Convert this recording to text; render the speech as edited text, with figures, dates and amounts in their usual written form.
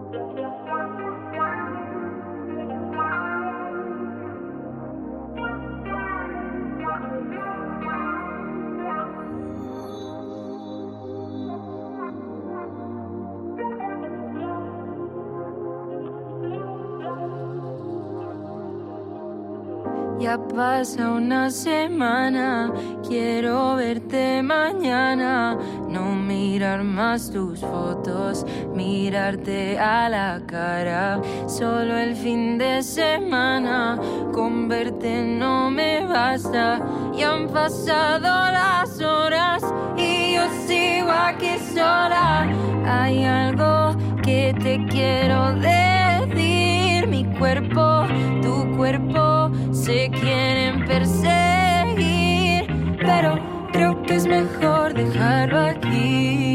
Ya pasa una semana, quiero verte mañana. No mirar más tus fotos, mirarte a la cara. Solo el fin de semana, con verte no me basta. Y han pasado las horas y yo sigo aquí sola. Hay algo que te quiero decir, mi cuerpo, tu cuerpo se quieren perseguir, pero creo que es mejor dejarlo aquí.